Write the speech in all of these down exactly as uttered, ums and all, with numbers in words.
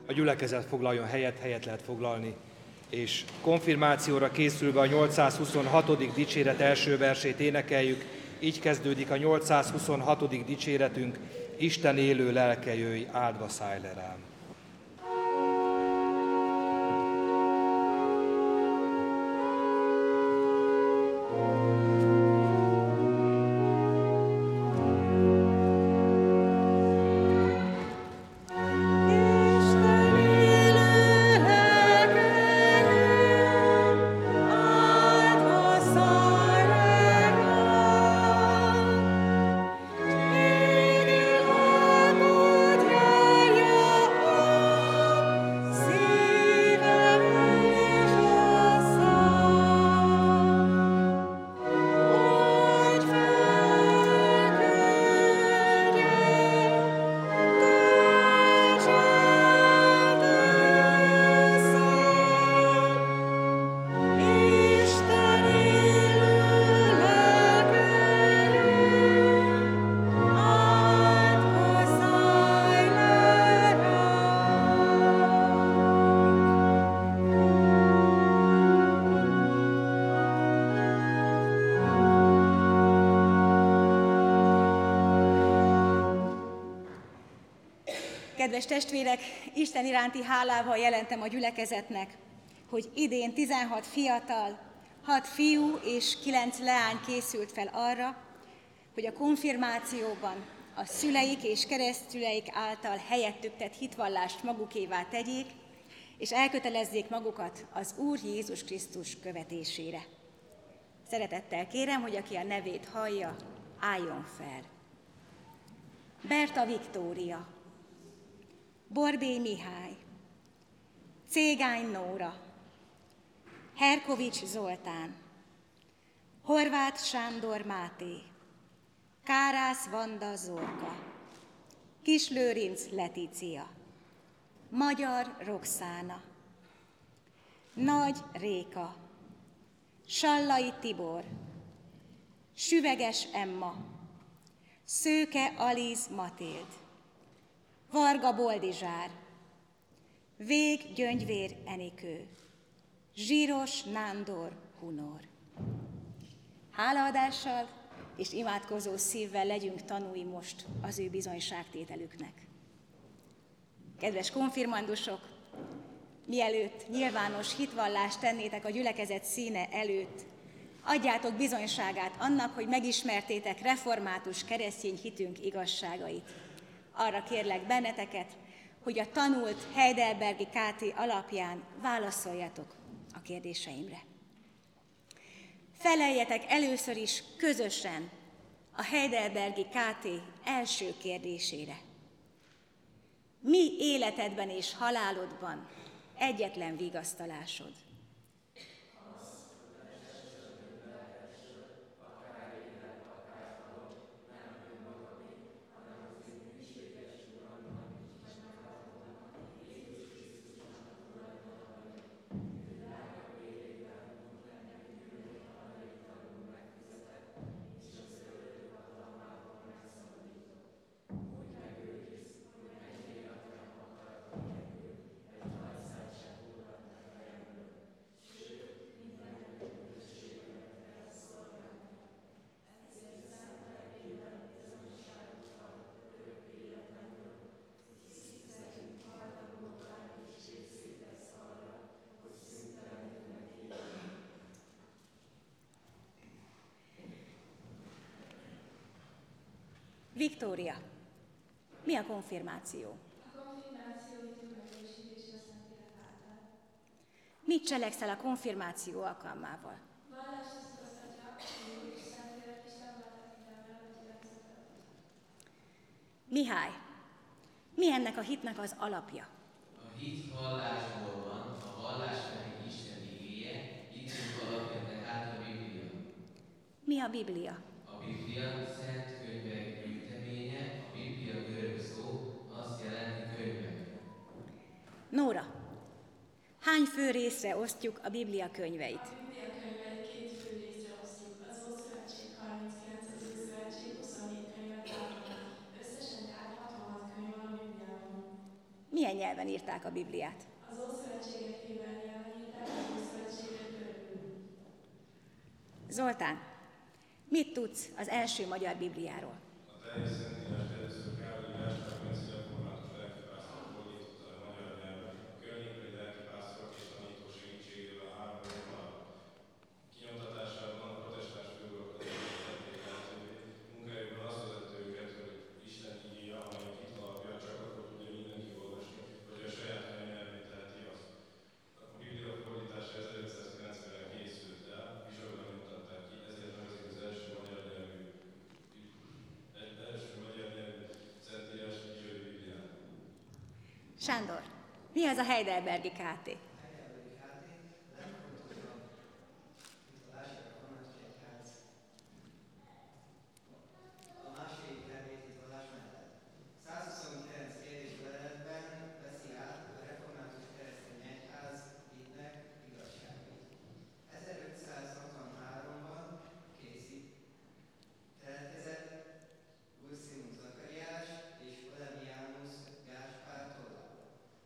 a gyülekezet foglaljon helyet, helyet lehet foglalni, és konfirmációra készülve a nyolcszázhuszonhatodik dicséret első versét énekeljük. Így kezdődik a nyolcszázhuszonhatodik dicséretünk: Isten élő lelke jöjj, áldva szállj le rám. Kedves testvérek, Isten iránti hálával jelentem a gyülekezetnek, hogy idén tizenhat fiatal, hat fiú és kilenc leány készült fel arra, hogy a konfirmációban a szüleik és keresztszüleik által helyettük tett hitvallást magukévá tegyék, és elkötelezzék magukat az Úr Jézus Krisztus követésére. Szeretettel kérem, hogy aki a nevét hallja, álljon fel. Berta Viktória, Borbély Mihály, Cégány Nóra, Herkovics Zoltán, Horváth Sándor Máté, Kárász Vanda Zorka, Kislőrinc Letícia, Magyar Roxána, Nagy Réka, Sallai Tibor, Süveges Emma, Szőke Alíz Matild, Varga Boldizsár, Vég Gyöngyvér Enikő, Zsíros Nándor Hunor. Hálaadással és imádkozó szívvel legyünk tanúi most az ő bizonyságtételüknek. Kedves konfirmandusok, mielőtt nyilvános hitvallást tennétek a gyülekezet színe előtt, adjátok bizonyságát annak, hogy megismertétek református keresztény hitünk igazságait. Arra kérlek benneteket, hogy a tanult Heidelbergi ká té alapján válaszoljatok a kérdéseimre. Feleljetek először is közösen a Heidelbergi ká té első kérdésére. Mi életedben és halálodban egyetlen vigasztalásod? Viktória, mi a konfirmáció? A konfirmáció hitünk megerősítése a Szentlélek által. Mit cselekszel a konfirmáció alkalmával? Vallást eszköztatja, hogy és Szentlélek Isten váltatítására a gyülekezetet. Mihály, mi ennek a hitnek az alapja? A hit hallásból van, a hallás pedig Isten igéje, hitünk alapja tehát a Biblia. Mi a Biblia? A Biblia szent könyvek gyűjteménye, a Biblia görög szó azt jelenti könyvek. Nóra, hány fő részre osztjuk a Biblia könyveit? A Biblia könyveit két fő részre osztjuk. Az Ószövetség harminckilenc, az Újszövetség huszonhét könyvet tartalmaz. Összesen tehát hatvanhat könyv van a Bibliában. Milyen Milyen nyelven írták a Bibliát? Az Ószövetséget héber nyelven írták, az Ószövetséget görögül. Zoltán, mit tudsz az első magyar Bibliáról? A teljes Szentírás először Károly Gáspár Bencé református lelkipásztor fordította a magyar nyelvre. A környékbeli lelkipásztorok és tanító segítségével három év alatt kinyomtatásában a protestáns főurakat tették lehetővé. Munkájukban azt vezette őket, hogy Isten igéje, amelyik itt alapja, csak akkor tudja mindenki olvasni, hogy a saját anyanyelvén teheti azt. A Biblia fordítása ezerötszázkilencvenre készült el, Bizsonyban nyomtatták ki, ezért nevezik az első magyar nyelvű egy első magyar nyelvű Szentírás Bizsonyi Bibliának. Sándor, mi az a Heidelbergi ká té? Heidelbergi ká té a legfontosabb vallási református egyház a második herméti vallás mellett. százhuszonkilenc kérdés leveletben veszi át a református keresztény egyház hitnek igazságait. ezerötszázhatvanháromban készít keletkezett Ursinus Zakariás és Valerianus Gáspár tollából.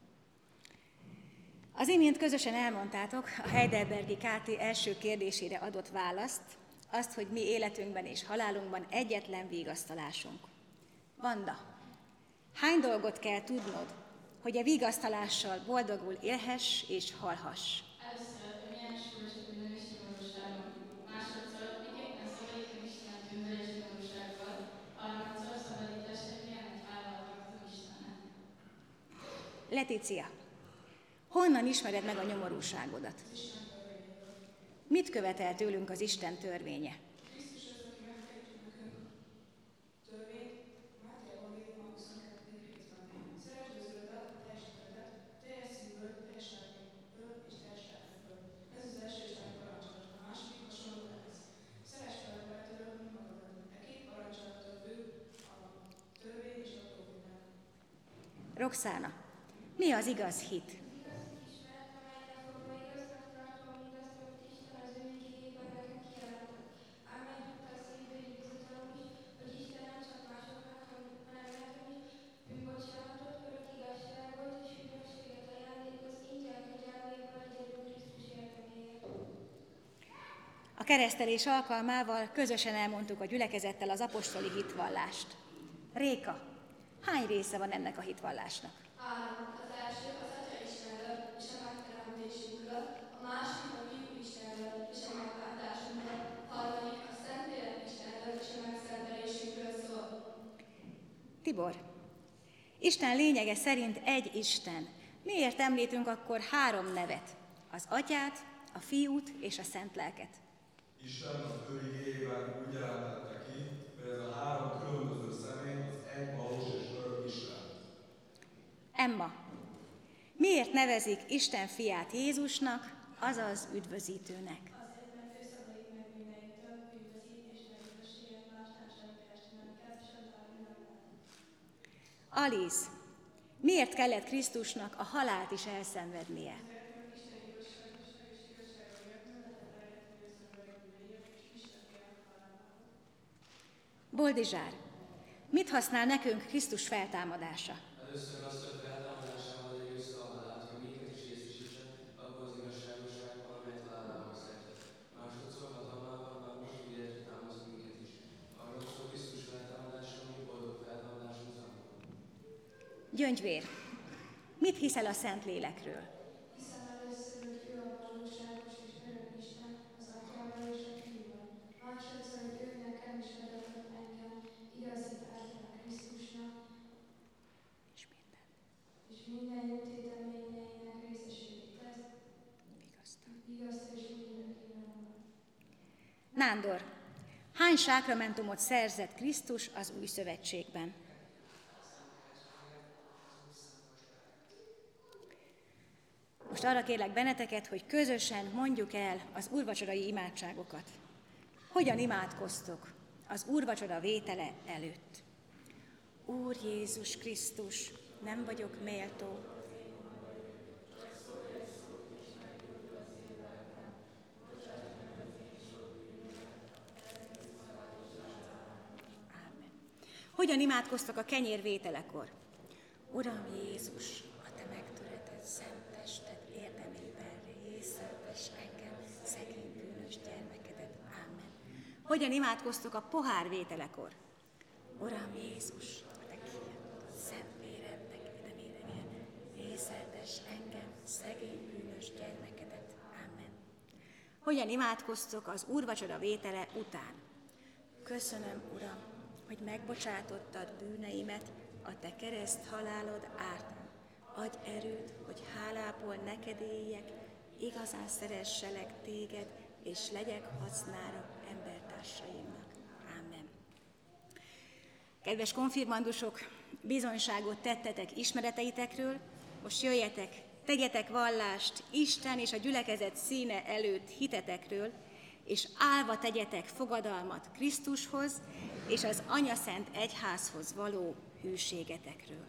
Az imént közösen elmondtátok a Heidelbergi ká té első kérdésére adott választ, azt, hogy mi életünkben és halálunkban egyetlen vigasztalásunk. Vanda, hány dolgot kell tudnod, hogy a vigasztalással boldogul élhess és halhass? Először, hogy milyen súlyos a bűnös nyomorúságon. Másodszor, miképpen szabadítani Istent bűnből és nyomorúságból. Harmadszor, szabadítás, hogy milyenek vállalhatunk Istennek. Letícia, honnan ismered meg a nyomorúságodat? Mit követel tőlünk az Isten törvénye? Krisztus az, aki megfejtett nekünk törvényt, Máté Evangéliuma huszonkettő hétben. Szeresd az Uradat, a teljes lelkeddel, teljes szívből, teljes lelkedből és teljes lelkedből. Ez az első Isteni parancsolat. A második hasonló ehhez. Szeresd fel a barátodat, mint magadat. E két parancsolattól függ a törvény és a proféták. Roxána, mi az igaz hit? Ismeret, amelyet fogva igaznak tartom mindazt, amit Isten az ő igéjében nekünk kijelentett. Ám megtudta a szívbeli bizodalom is, hogy Isten nem csak másoknak, hanem nekem is bűnbocsánatot, örök igazságot és üdvösséget ajándékoz ingyen kegyelméből egyedül Krisztus érdeméért. A keresztelés alkalmával közösen elmondtuk a gyülekezettel az apostoli hitvallást. Réka, hány része van ennek a hitvallásnak? Három. Az első az Atya Istenről és a megteremtésünkről, a második a Fiú Istenről és a megváltásunkról, a harmadik a Szentlélek Istenről és a megszentelésünkről szól. Tibor, Isten lényege szerint egy Isten. Miért említünk akkor három nevet? Az Atyát, a Fiút és a Szent Lelket. Isten az ő igéjében úgy jelentette ki, hogy ez a három különböző személy az egy valós és örök Isten. Emma, miért nevezik Isten fiát Jézusnak, azaz üdvözítőnek? Azért, mert ő szabadít meg mindenitől, üdvözít és megüdvösséget más társadalmi testületeket, és az világban. Aliz, miért kellett Krisztusnak a halált is elszenvednie? Boldizsár, mit használ nekünk Krisztus feltámadása? Először azt, hogy feltámadásával győzte a halált, hogy minket is részesítsen abban az igazságosságban, amelyet halálához szertett. Másodszor hatalmával már most új életre támaszt minket is. Harmadszor Krisztus feltámadása, ami boldog feltámadásunk számunkra. Gyöngyvér, mit hiszel a Szentlélekről? Hiszem először, hogy ő a valóságos és örök Isten, az Atyával és a Fiúval. Másodszor, hogy ő nekem is adatott engem, igazi által Krisztusnak, És minden és minden jó téteményeinek részességét tesz, vigasztal és mindenkivel van. Nándor, hány sákramentumot szerzett Krisztus az Új Szövetségben? Most arra kérlek benneteket, hogy közösen mondjuk el az úrvacsorai imádságokat. Hogyan imádkoztok az úrvacsora vétele előtt? Úr Jézus Krisztus, nem vagyok méltó. Ámen. Hogyan imádkoztak a kenyér vételekor? Uram Jézus, a te Hogyan imádkoztok a pohárvételekor? Uram Jézus, te kiadott szent vérednek, de véleményen, részeltess engem, szegény bűnös gyermekedet. Amen. Hogyan imádkoztok az úrvacsora vétele után? Köszönöm, Uram, hogy megbocsátottad bűneimet a te kereszt halálod ártán. Adj erőt, hogy hálából neked éljek, igazán szeresselek téged, és legyek hasznára embertársaimnak. Amen. Kedves konfirmandusok, bizonyságot tettetek ismereteitekről, most jöjjetek, tegyetek vallást Isten és a gyülekezet színe előtt hitetekről, és állva tegyetek fogadalmat Krisztushoz és az Anyaszent Egyházhoz való hűségetekről.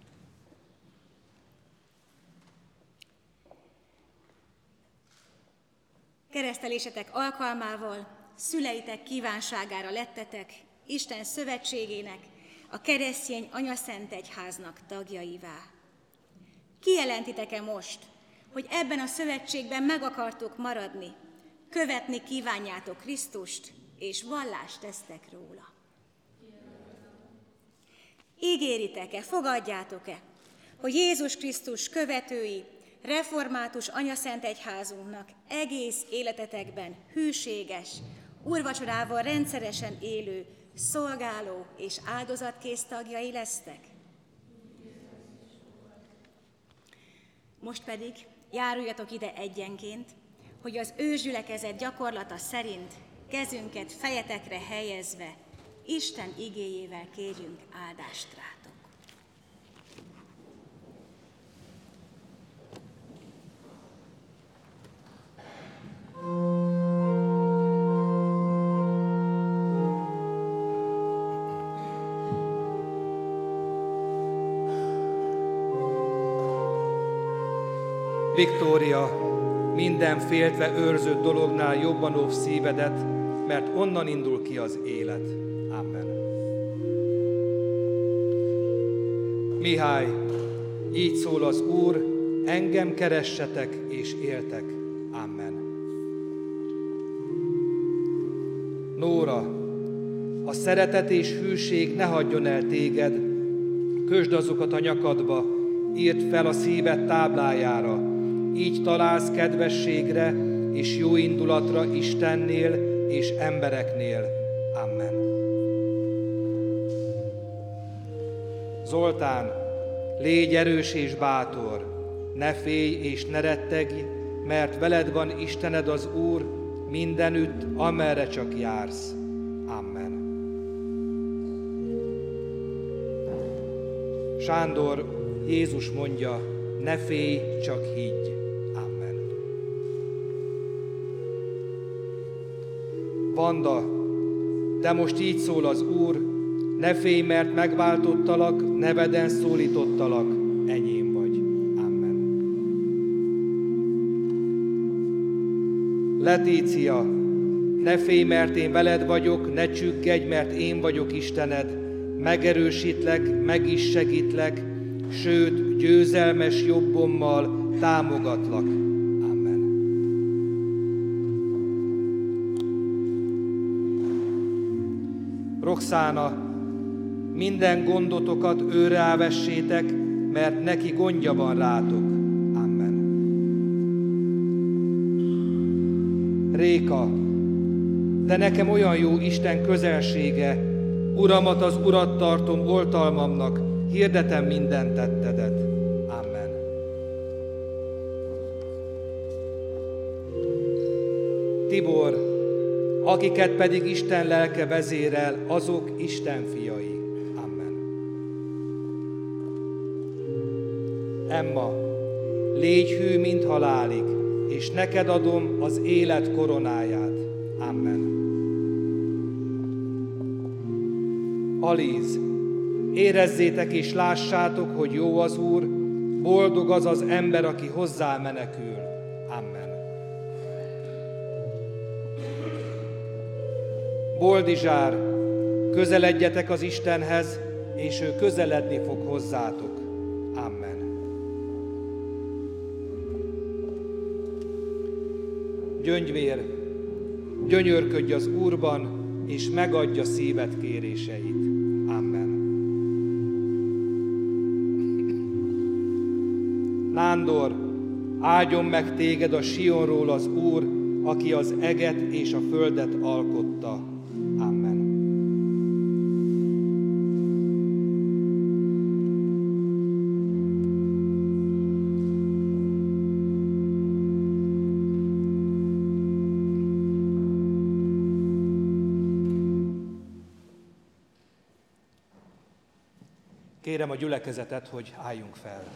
Keresztelésetek alkalmával szüleitek kívánságára lettetek Isten szövetségének, a keresztény Anyaszent Egyháznak tagjaivá. Kijelentitek-e most, hogy ebben a szövetségben meg akartok maradni, követni kívánjátok Krisztust, és vallást tesztek róla? Ígéritek-e, fogadjátok-e, hogy Jézus Krisztus követői, református Anyaszent Egyházunknak egész életetekben hűséges, úrvacsorával rendszeresen élő, szolgáló és áldozatkész tagjai lesztek? Most pedig járuljatok ide egyenként, hogy az ősgyülekezet gyakorlata szerint kezünket fejetekre helyezve Isten igéjével kérjünk áldást rátok. Viktória, minden féltve őrzött dolognál jobban óv szívedet, mert onnan indul ki az élet. Amen. Mihály, így szól az Úr, engem keressetek és éltek. Amen. Nóra, a szeretet és hűség ne hagyjon el téged, kösd azokat a nyakadba, írd fel a szíved táblájára, így találsz kedvességre és jó indulatra Istennél és embereknél. Amen. Zoltán, légy erős és bátor, ne félj és ne rettegj, mert veled van Istened az Úr mindenütt, amerre csak jársz. Amen. Sándor, Jézus mondja, ne félj, csak higgy. Amen. Vanda, de most így szól az Úr, ne félj, mert megváltottalak, neveden szólítottalak, enyém vagy. Amen. Letícia, ne félj, mert én veled vagyok, ne csüggedj, mert én vagyok Istened, megerősítlek, meg is segítlek, sőt, győzelmes jobbommal támogatlak. Amen. Roxána, minden gondotokat őre ávessétek, mert neki gondja van rátok. Amen. Réka, de nekem olyan jó Isten közelsége, Uramat az Urat tartom oltalmamnak, hirdetem minden tettedet. Amen. Tibor, akiket pedig Isten lelke vezérel, azok Isten fiai. Amen. Emma, légy hű, mint halálig, és neked adom az élet koronáját. Amen. Alíz, érezzétek és lássátok, hogy jó az Úr, boldog az az ember, aki hozzá menekül. Amen. Boldizsár, közeledjetek az Istenhez, és ő közeledni fog hozzátok. Amen. Gyöngyvér, gyönyörködj az Úrban, és megadja szíved kéréseit. Amen. Nándor, áldjon meg téged a Sionról az Úr, aki az eget és a földet alkotta. Amen. Kérem a gyülekezetet, hogy álljunk fel.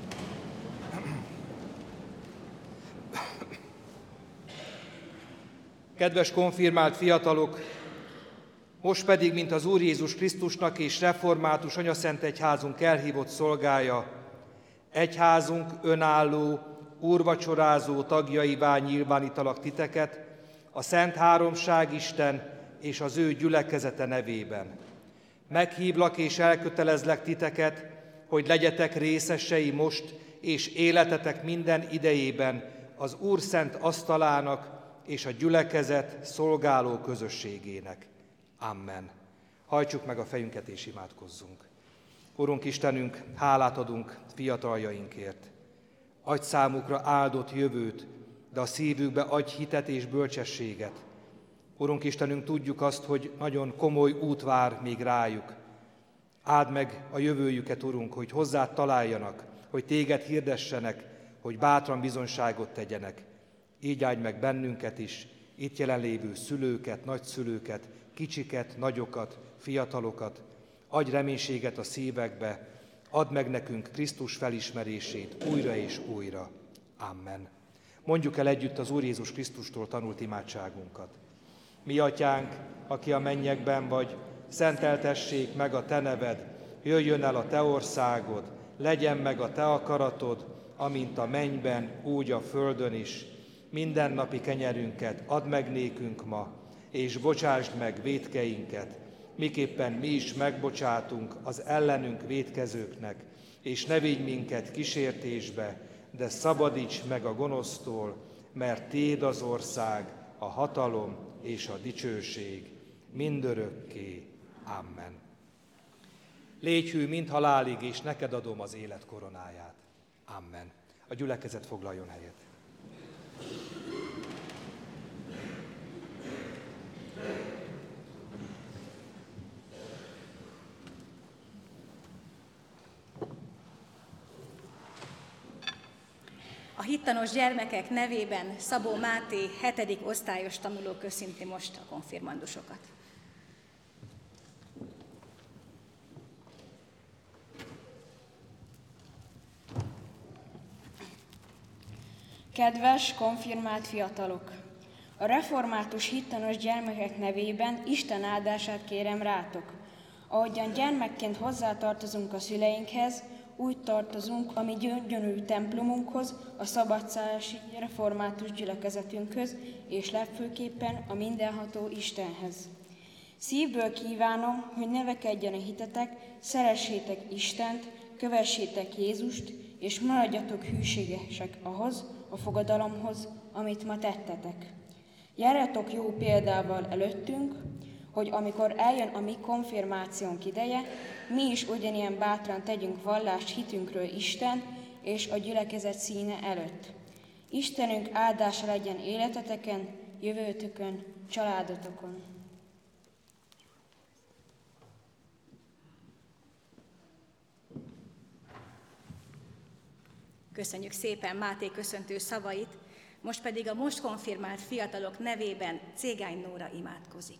Kedves konfirmált fiatalok, most pedig, mint az Úr Jézus Krisztusnak és református anyaszent egyházunk elhívott szolgája, egyházunk önálló, úrvacsorázó tagjaivá nyilvánítalak titeket, a Szent Háromság Isten és az ő gyülekezete nevében. Meghívlak és elkötelezlek titeket, hogy legyetek részesei most és életetek minden idejében az Úr szent asztalának és a gyülekezet szolgáló közösségének. Amen. Hajtsuk meg a fejünket és imádkozzunk. Urunk Istenünk, hálát adunk fiataljainkért. Adj számukra áldott jövőt, de a szívükbe adj hitet és bölcsességet. Urunk Istenünk, tudjuk azt, hogy nagyon komoly út vár még rájuk. Áld meg a jövőjüket, Urunk, hogy hozzád találjanak, hogy téged hirdessenek, hogy bátran bizonyságot tegyenek. Így áldj meg bennünket is, itt jelenlévő szülőket, nagyszülőket, kicsiket, nagyokat, fiatalokat. Adj reménységet a szívekbe, add meg nekünk Krisztus felismerését újra és újra. Amen. Mondjuk el együtt az Úr Jézus Krisztustól tanult imádságunkat. Mi atyánk, aki a mennyekben vagy, szenteltessék meg a te neved, jöjjön el a te országod, legyen meg a te akaratod, amint a mennyben, úgy a földön is. Mindennapi kenyerünket add meg nékünk ma, és bocsásd meg vétkeinket, miképpen mi is megbocsátunk az ellenünk vétkezőknek, és ne vigy minket kísértésbe, de szabadíts meg a gonosztól, mert tiéd az ország, a hatalom és a dicsőség mindörökké. Amen. Légy hű, mint halálig, és neked adom az élet koronáját. Amen. A gyülekezet foglaljon helyet. A hittanos gyermekek nevében Szabó Máté hetedik osztályos tanuló köszönti most a konfirmandusokat. Kedves konfirmált fiatalok! A református hittanos gyermekek nevében Isten áldását kérem rátok. Ahogyan gyermekként hozzátartozunk a szüleinkhez, úgy tartozunk a mi gyönyörű templomunkhoz, a szabadszállási református gyülekezetünkhöz, és legfőképpen a mindenható Istenhez. Szívből kívánom, hogy növekedjen a hitetek, szeressétek Istent, kövessétek Jézust, és maradjatok hűségesek ahhoz, a fogadalomhoz, amit ma tettetek. Járjatok jó példával előttünk, hogy amikor eljön a mi konfirmációnk ideje, mi is ugyanilyen bátran tegyünk vallást hitünkről Isten és a gyülekezet színe előtt. Istenünk áldása legyen életeteken, jövőtökön, családotokon. Köszönjük szépen Máté köszöntő szavait, most pedig a most konfirmált fiatalok nevében Cégány Nóra imádkozik.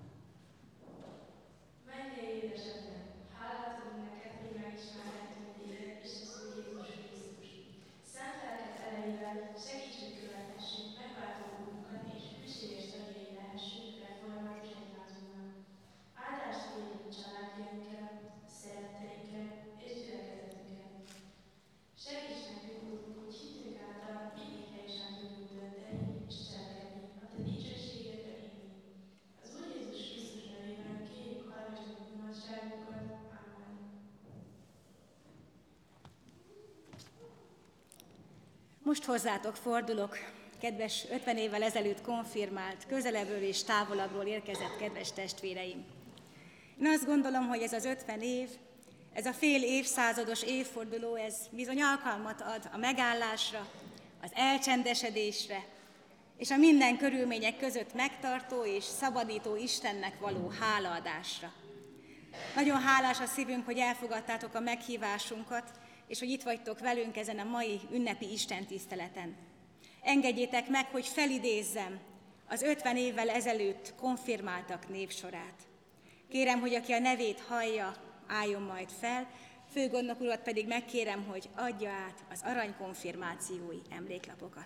Mennyei édesedben, hálát adunk neked, hogy megismerhettünk téged és az Úr Jézus Krisztus. Szent lelked erejével segíts, hogy követhessünk megváltó Úrunkat és hűséges tagjai lehessünk református egyházunknak. Áldást kérjük családjainkra, szeretteinkre és gyülekezetünkre. Segíts nekünk, Úrunk, hogy hitünk által mindig helyesen tudjunk dönteni és cselekedni, a te dicsőségedre élni. Az Úr Jézus Krisztus nevében kérjük, hallgass meg imádságunkat. Amen. Most hozzátok fordulok, kedves ötven évvel ezelőtt konfirmált, közelebbről és távolabbról érkezett kedves testvéreim! Én azt gondolom, hogy ez az ötven év, ez a fél évszázados évforduló, ez bizony alkalmat ad a megállásra, az elcsendesedésre, és a minden körülmények között megtartó és szabadító Istennek való hálaadásra. Nagyon hálás a szívünk, hogy elfogadtátok a meghívásunkat, és hogy itt vagytok velünk ezen a mai ünnepi istentiszteleten. Engedjétek meg, hogy felidézzem az ötven évvel ezelőtt konfirmáltak névsorát. Kérem, hogy aki a nevét hallja, álljon majd fel, főgondnok urat pedig megkérem, hogy adja át az aranykonfirmációi emléklapokat.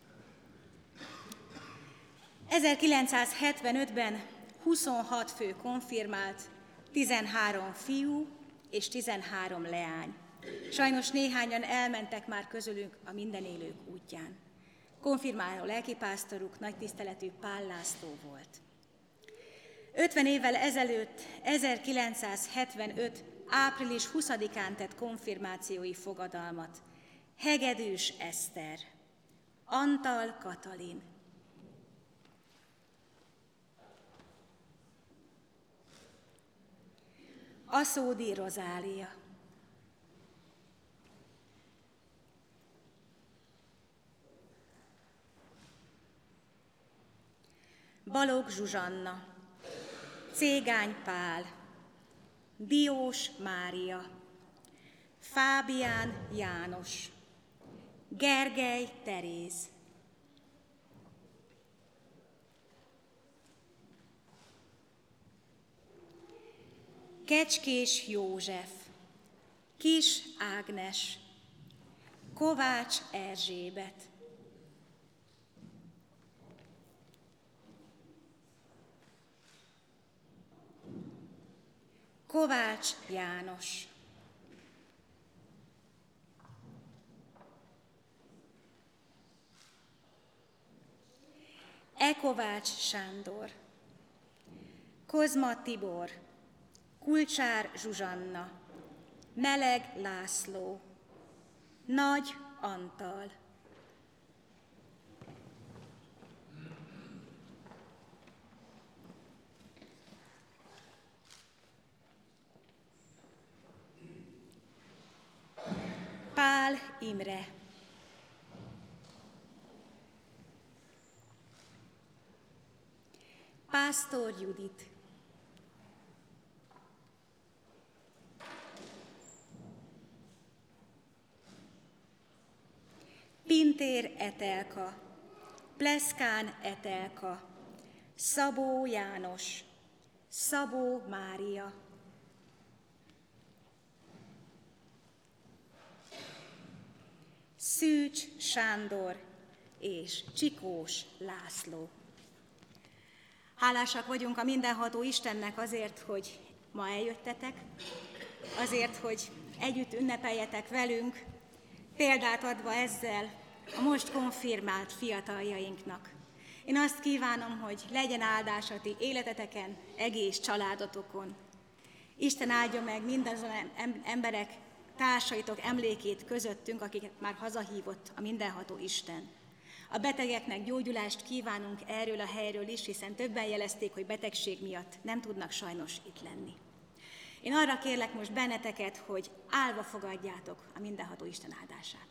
ezerkilencszázhetvenötben huszonhat fő konfirmált, tizenhárom fiú és tizenhárom leány. Sajnos néhányan elmentek már közülünk a mindenélők útján. Konfirmáló lelkipásztoruk nagy tiszteletű Pál László volt. ötven évvel ezelőtt, ezerkilencszázhetvenöt. április huszadikán tett konfirmációi fogadalmat Hegedűs Eszter, Antal Katalin, Aszódi Rozália, Balogh Zsuzsanna, Cégány Pál, Diós Mária, Fábián János, Gergely Teréz, Kecskés József, Kis Ágnes, Kovács Erzsébet, Kovács János, Ekovács Sándor, Kozma Tibor, Kulcsár Zsuzsanna, Meleg László, Nagy Antal, Pál Imre, Pásztor Judit, Pintér Etelka, Pleszkán Etelka, Szabó János, Szabó Mária, Szűcs Sándor és Csikós László. Hálásak vagyunk a mindenható Istennek azért, hogy ma eljöttetek, azért, hogy együtt ünnepeljetek velünk, példát adva ezzel a most konfirmált fiataljainknak. Én azt kívánom, hogy legyen áldás a ti életeteken, egész családotokon. Isten áldja meg mindazon emberek, társaitok emlékét közöttünk, akiket már hazahívott a mindenható Isten. A betegeknek gyógyulást kívánunk erről a helyről is, hiszen többen jelezték, hogy betegség miatt nem tudnak sajnos itt lenni. Én arra kérlek most benneteket, hogy állva fogadjátok a mindenható Isten áldását.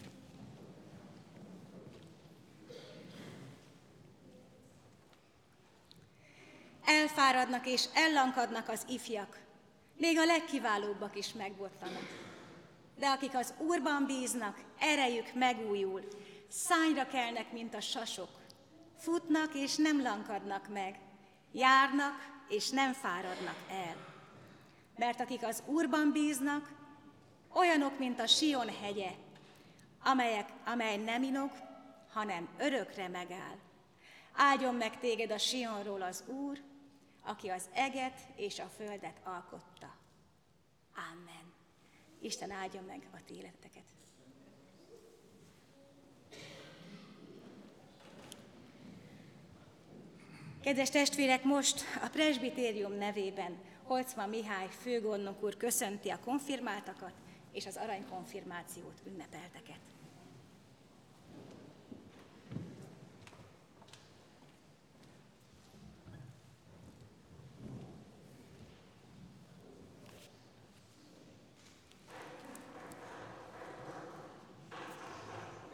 Elfáradnak és ellankadnak az ifjak, még a legkiválóbbak is megbottanak. De akik az Úrban bíznak, erejük megújul, szányra kelnek, mint a sasok, futnak és nem lankadnak meg, járnak és nem fáradnak el. Mert akik az Úrban bíznak, olyanok, mint a Sion hegye, amelyek, amely nem inog, hanem örökre megáll. Áldjon meg téged a Sionról az Úr, aki az eget és a földet alkotta. Amen. Isten áldja meg a ti életeteket. Kedves testvérek, most a presbitérium nevében Holcman Mihály főgondnok úr köszönti a konfirmáltakat és az aranykonfirmációt ünnepelteket.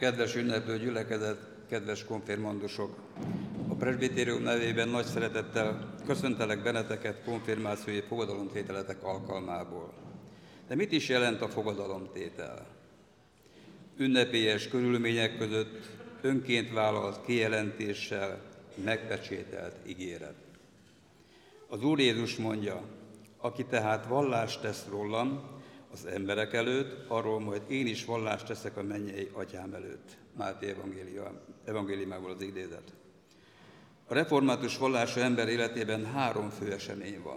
Kedves ünneplő gyülekezet, kedves konfirmandusok! A presbitérium nevében nagy szeretettel köszöntelek benneteket konfirmációi fogadalomtételetek alkalmából. De mit is jelent a fogadalomtétel? Ünnepélyes körülmények között önként vállalt kijelentéssel megpecsételt ígéret. Az Úr Jézus mondja, aki tehát vallást tesz rólam az emberek előtt, arról majd én is vallást teszek a mennyei atyám előtt. Máté evangéliumából az idézet. A református vallású ember életében három fő esemény van.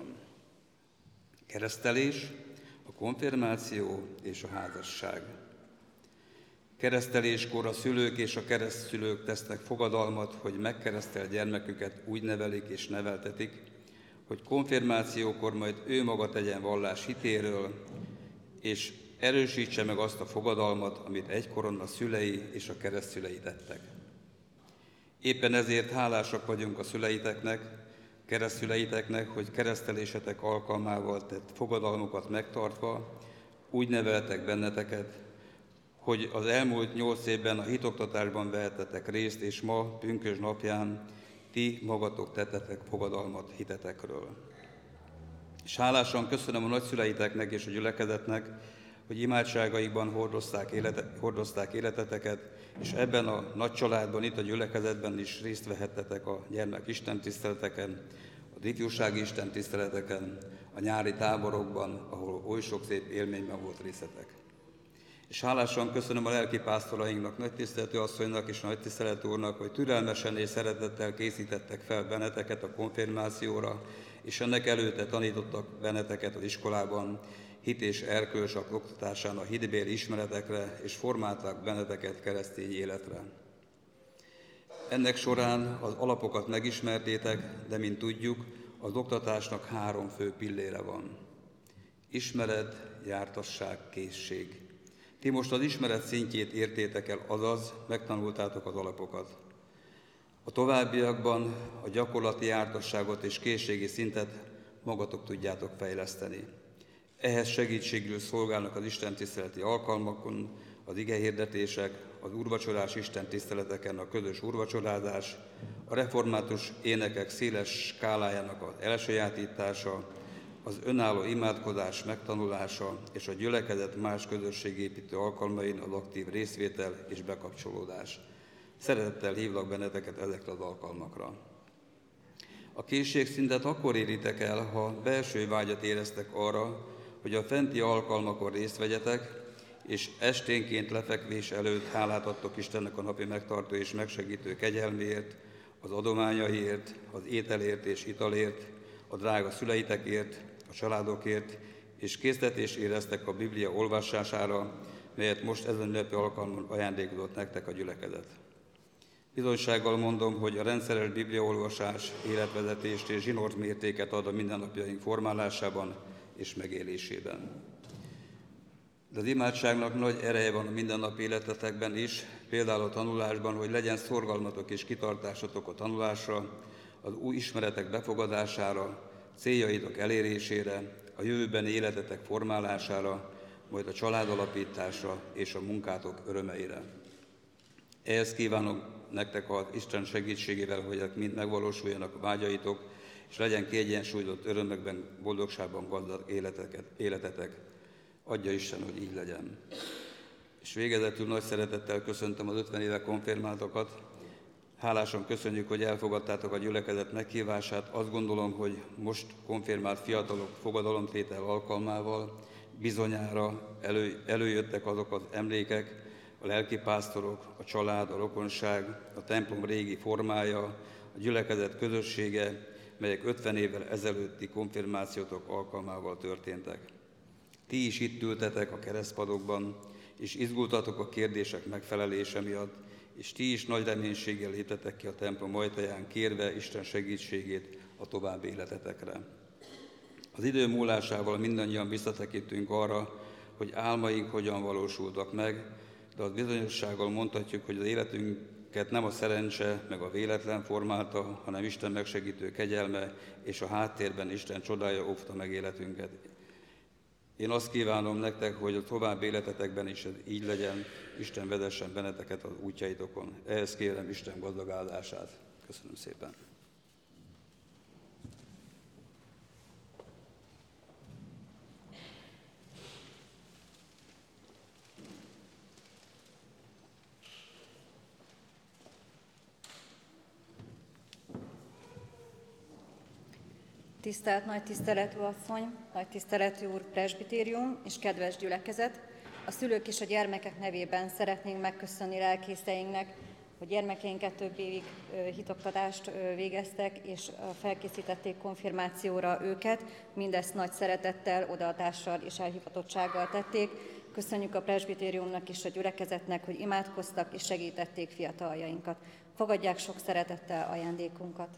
Keresztelés, a konfirmáció és a házasság. Kereszteléskor a szülők és a keresztszülők tesznek fogadalmat, hogy megkeresztelt gyermeküket úgy nevelik és neveltetik, hogy konfirmációkor majd ő maga tegyen vallás hitéről, és erősítse meg azt a fogadalmat, amit egykoron a szülei és a keresztszülei tettek. Éppen ezért hálásak vagyunk a szüleiteknek, keresztszüleiteknek, hogy keresztelésetek alkalmával tett fogadalmukat megtartva úgy neveltek benneteket, hogy az elmúlt nyolc évben a hitoktatásban vehettetek részt, és ma, pünkösd napján ti magatok tettetek fogadalmat hitetekről. És hálásan köszönöm a nagyszüleiteknek és a gyülekezetnek, hogy imádságaikban hordozták, élete, hordozták életeteket, és ebben a nagy családban, itt a gyülekezetben is részt vehettetek a gyermek istentiszteleteken, az ifjúsági istentiszteleteken, a nyári táborokban, ahol oly sok szép élményben volt részletek. És hálásan köszönöm a lelkipásztorainknak, nagytiszteletű asszonynak és nagytiszteletű úrnak, hogy türelmesen és szeretettel készítettek fel benneteket a konfirmációra, és ennek előtte tanítottak benneteket az iskolában, hit és erkölcsök oktatásán a hitbéli ismeretekre, és formálták benneteket keresztény életre. Ennek során az alapokat megismertétek, de mint tudjuk, az oktatásnak három fő pillére van. Ismeret, jártasság, készség. Ti most az ismeret szintjét értétek el, azaz megtanultátok az alapokat. A továbbiakban a gyakorlati jártasságot és készségi szintet magatok tudjátok fejleszteni. Ehhez segítségül szolgálnak az istentiszteleti alkalmakon, az igehirdetések, az úrvacsorás istentiszteleteken a közös úrvacsorázás, a református énekek széles skálájának az elsajátítása, az önálló imádkozás megtanulása és a gyülekezet más közösségépítő alkalmain az aktív részvétel és bekapcsolódás. Szeretettel hívlak benneteket ezekre az alkalmakra. A készségszintet akkor éritek el, ha belső vágyat éreztek arra, hogy a fenti alkalmakon részt vegyetek, és esténként lefekvés előtt hálát adtok Istennek a napi megtartó és megsegítő kegyelméért, az adományaiért, az ételért és italért, a drága szüleitekért, a családokért, és késztetést éreztek a Biblia olvasására, melyet most ezen ünnepi alkalmon ajándékozott nektek a gyülekezet. Bizonysággal mondom, hogy a rendszeres bibliaolvasás életvezetést és zsinort mértéket ad a mindennapjaink formálásában és megélésében. De az imádságnak nagy ereje van a mindennapi életetekben is, például a tanulásban, hogy legyen szorgalmatok és kitartásatok a tanulásra, az új ismeretek befogadására, céljaitok elérésére, a jövőbeni életetek formálására, majd a családalapításra és a munkátok örömeire. Ehhez kívánok nektek az Isten segítségével, hogy mind megvalósuljanak a vágyaitok, és legyen kiegyensúlyozott örömökben, boldogságban gazdag életeket, életetek. Adja Isten, hogy így legyen. És végezetül nagy szeretettel köszöntöm az ötven éve konfirmáltakat. Hálásan köszönjük, hogy elfogadtátok a gyülekezet meghívását. Azt gondolom, hogy most konfirmált fiatalok fogadalomtétel alkalmával bizonyára elő, előjöttek azok az emlékek, a lelkipásztorok, a család, a rokonság, a templom régi formája, a gyülekezet közössége, melyek ötven évvel ezelőtti konfirmációtok alkalmával történtek. Ti is itt ültetek a keresztpadokban, és izgultatok a kérdések megfelelése miatt, és ti is nagy reménységgel léptetek ki a templom ajtaján, kérve Isten segítségét a további életetekre. Az idő múlásával mindannyian visszatekintünk arra, hogy álmaink hogyan valósultak meg, de az bizonyossággal mondhatjuk, hogy az életünket nem a szerencse meg a véletlen formálta, hanem Isten megsegítő kegyelme, és a háttérben Isten csodája óvta meg életünket. Én azt kívánom nektek, hogy a további életetekben is ez így legyen, Isten vezessen benneteket az útjaitokon. Ehhez kérem Isten gazdag áldását. Köszönöm szépen. Tisztelt nagy tiszteletű asszony, nagy tiszteletű úr presbitérium és kedves gyülekezet! A szülők és a gyermekek nevében szeretnénk megköszönni lelkészeinknek, hogy gyermekeinket több évig hitoktatást végeztek, és felkészítették konfirmációra őket, mindezt nagy szeretettel, odaadással és elhivatottsággal tették. Köszönjük a presbitériumnak és a gyülekezetnek, hogy imádkoztak és segítették fiataljainkat. Fogadják sok szeretettel ajándékunkat.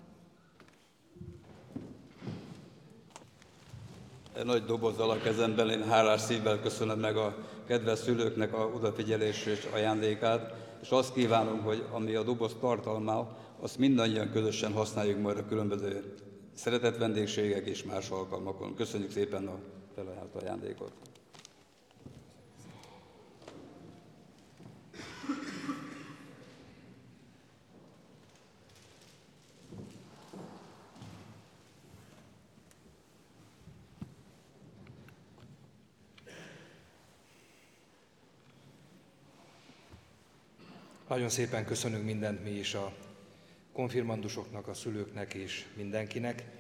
Nagy dobozzal a kezemben, én hálás szívvel köszönöm meg a kedves szülőknek a odafigyelés és ajándékát, és azt kívánom, hogy ami a doboz tartalma, azt mindannyian közösen használjuk majd a különböző szeretett vendégségek és más alkalmakon. Köszönjük szépen a felajánlott ajándékot! Nagyon szépen köszönünk mindent mi is a konfirmandusoknak, a szülőknek és mindenkinek.